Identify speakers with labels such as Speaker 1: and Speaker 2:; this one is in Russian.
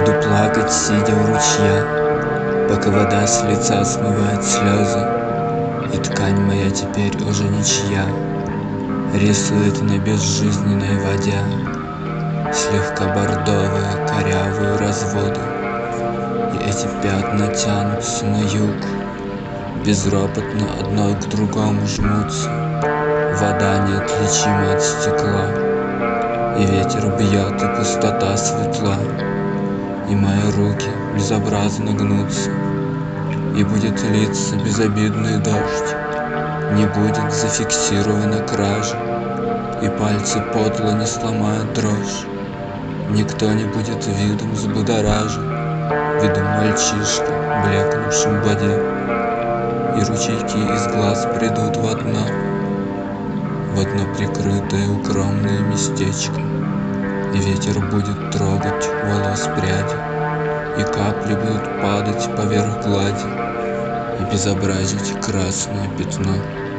Speaker 1: Буду плакать, сидя у ручья, пока вода с лица смывает слезы, и ткань моя теперь уже ничья рисует на безжизненной воде слегка бордовые корявые разводы. И эти пятна тянутся на юг, безропотно одно к другому жмутся. Вода неотличима от стекла, и ветер бьет, и пустота светла, и мои руки безобразно гнутся. И будет литься безобидный дождь, не будет зафиксирована кража, и пальцы подло не сломают дрожь. Никто не будет видом взбудоражен, видом мальчишки, блекнувшим в воде. И ручейки из глаз придут в одно прикрытое укромное местечко. И ветер будет трогать волос пряди, и капли будут падать поверх глади и безобразить красное пятно.